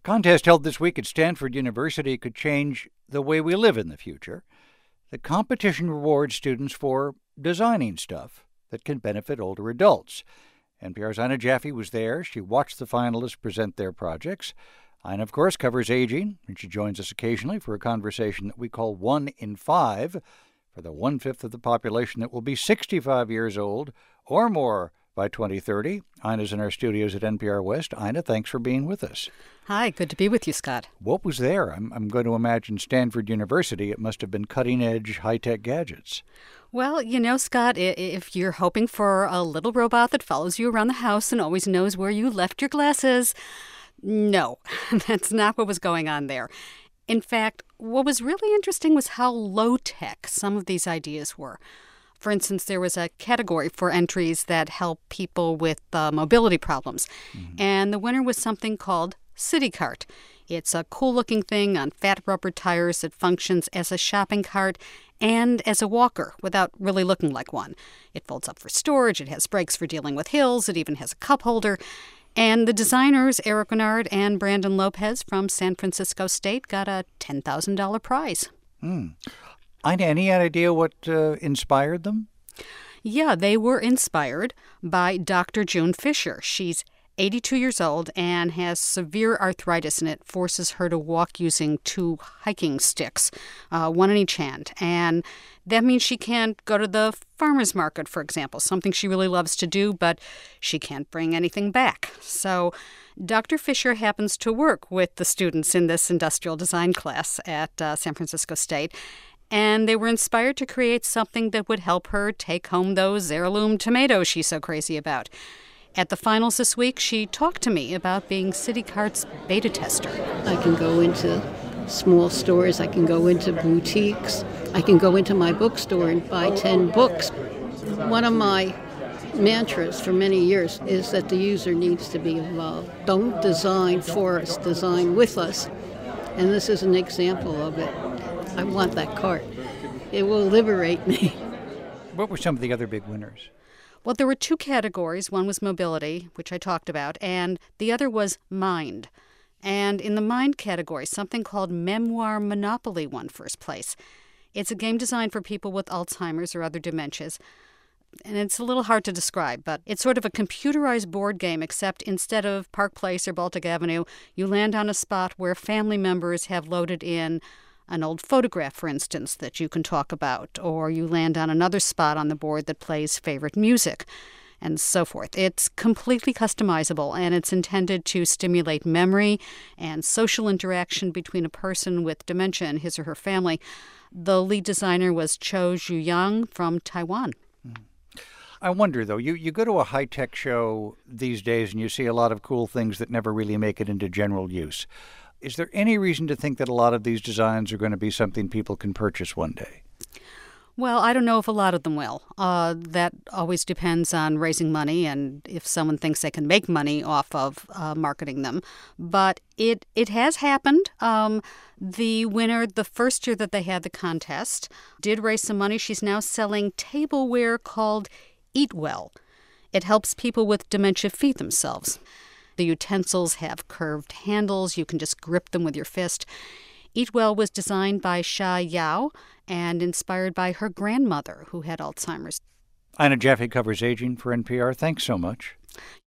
Contest held this week at Stanford University could change the way we live in the future. The competition rewards students for designing stuff that can benefit older adults. NPR's Ina Jaffe was there. She watched the finalists present their projects. Ina, of course, covers aging, and she joins us occasionally for a conversation that we call 1 in 5 for the 1/5 of the population that will be 65 years old or more by 2030. Ina's in our studios at NPR West. Ina, thanks for being with us. Hi, good to be with you, Scott. What was there? I'm going to imagine Stanford University. It must have been cutting-edge, high-tech gadgets. Well, Scott, if you're hoping for a little robot that follows you around the house and always knows where you left your glasses, no, that's not what was going on there. In fact, what was really interesting was how low-tech some of these ideas were. For instance, there was a category for entries that help people with mobility problems. And the winner was something called City Cart. It's a cool-looking thing on fat rubber tires that functions as a shopping cart and as a walker without really looking like one. It folds up for storage, it has brakes for dealing with hills, it even has a cup holder. And the designers, Eric Renard and Brandon Lopez from San Francisco State, got a $10,000 prize. Any idea what inspired them? Yeah, they were inspired by Dr. June Fisher. She's 82 years old and has severe arthritis, and it forces her to walk using 2 hiking sticks, one in each hand. And that means she can't go to the farmer's market, for example, something she really loves to do, but she can't bring anything back. So Dr. Fisher happens to work with the students in this industrial design class at San Francisco State. And they were inspired to create something that would help her take home those heirloom tomatoes she's so crazy about. At the finals this week, she talked to me about being City Cart's beta tester. I can go into small stores, I can go into boutiques, I can go into my bookstore and buy 10 books. One of my mantras for many years is that the user needs to be involved. Don't design for us, design with us. And this is an example of it. I want that cart. It will liberate me. What were some of the other big winners? Well, there were 2 categories. One was mobility, which I talked about, and the other was mind. And in the mind category, something called Memoir Monopoly won first place. It's a game designed for people with Alzheimer's or other dementias. And it's a little hard to describe, but it's sort of a computerized board game, except instead of Park Place or Baltic Avenue, you land on a spot where family members have loaded in an old photograph, for instance, that you can talk about, or you land on another spot on the board that plays favorite music, and so forth. It's completely customizable, and it's intended to stimulate memory and social interaction between a person with dementia and his or her family. The lead designer was Cho Zhu-yang from Taiwan. I wonder, though, you go to a high-tech show these days and you see a lot of cool things that never really make it into general use. Is there any reason to think that a lot of these designs are going to be something people can purchase one day? Well, I don't know if a lot of them will. That always depends on raising money and if someone thinks they can make money off of marketing them. But it has happened. The winner, the first year that they had the contest, did raise some money. She's now selling tableware called Eat Well. It helps people with dementia feed themselves. The utensils have curved handles. You can just grip them with your fist. Eat Well was designed by Sha Yao and inspired by her grandmother, who had Alzheimer's. Ina Jaffe covers aging for NPR. Thanks so much.